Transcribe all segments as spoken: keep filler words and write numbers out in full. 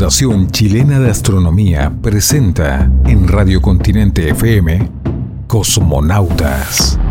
Fundación Chilena de Astronomía presenta en Radio Continente F M Cosmonautas.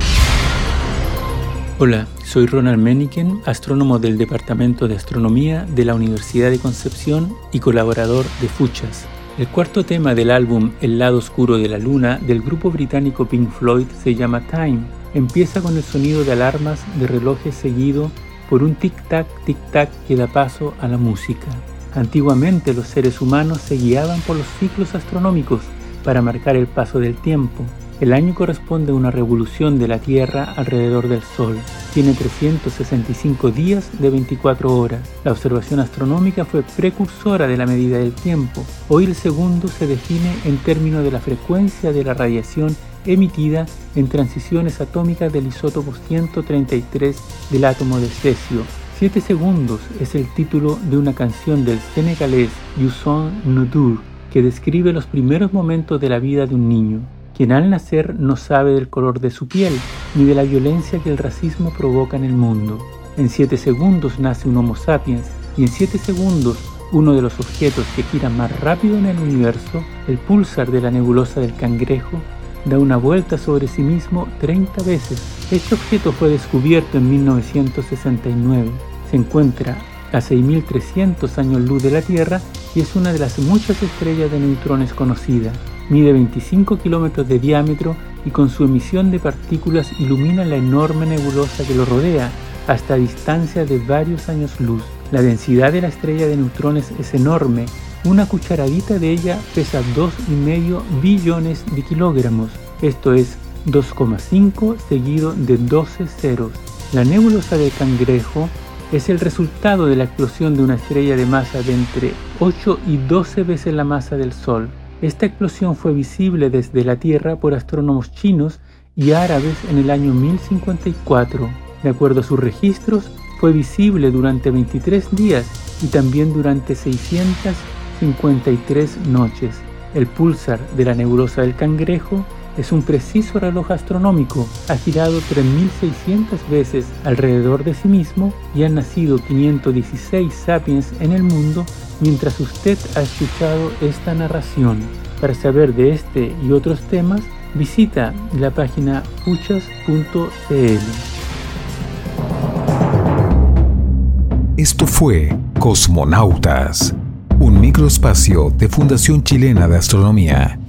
Hola, soy Ronald Meniken, astrónomo del Departamento de Astronomía de la Universidad de Concepción y colaborador de Fuchas. El cuarto tema del álbum El lado oscuro de la luna del grupo británico Pink Floyd se llama Time. Empieza con el sonido de alarmas de relojes seguido por un tic-tac, tic-tac que da paso a la música. Antiguamente los seres humanos se guiaban por los ciclos astronómicos para marcar el paso del tiempo. El año corresponde a una revolución de la Tierra alrededor del Sol. Tiene trescientos sesenta y cinco días de veinticuatro horas. La observación astronómica fue precursora de la medida del tiempo. Hoy el segundo se define en términos de la frecuencia de la radiación emitida en transiciones atómicas del isótopo ciento treinta y tres del átomo de cesio. Siete segundos es el título de una canción del senegalés Youssou N'Dour que describe los primeros momentos de la vida de un niño, quien al nacer no sabe del color de su piel ni de la violencia que el racismo provoca en el mundo. En siete segundos nace un Homo sapiens y en siete segundos uno de los objetos que gira más rápido en el universo, el púlsar de la nebulosa del Cangrejo, da una vuelta sobre sí mismo treinta veces. Este objeto fue descubierto en mil novecientos sesenta y nueve. Se encuentra a seis mil trescientos años luz de la Tierra y es una de las muchas estrellas de neutrones conocidas. Mide veinticinco kilómetros de diámetro y con su emisión de partículas ilumina la enorme nebulosa que lo rodea hasta distancia de varios años luz. La densidad de la estrella de neutrones es enorme. Una cucharadita de ella pesa dos y medio billones de kilogramos, esto es dos coma cinco seguido de doce ceros. La nebulosa del Cangrejo es el resultado de la explosión de una estrella de masa de entre ocho y doce veces la masa del Sol. Esta explosión fue visible desde la Tierra por astrónomos chinos y árabes en el año mil cincuenta y cuatro. De acuerdo a sus registros, fue visible durante veintitrés días y también durante seiscientas cincuenta y tres noches. El púlsar de la nebulosa del Cangrejo es un preciso reloj astronómico. Ha girado tres mil seiscientas veces alrededor de sí mismo y han nacido quinientos dieciséis sapiens en el mundo mientras usted ha escuchado esta narración. Para saber de este y otros temas, visita la página fuchas punto c l. Esto fue Cosmonautas, un microespacio de Fundación Chilena de Astronomía.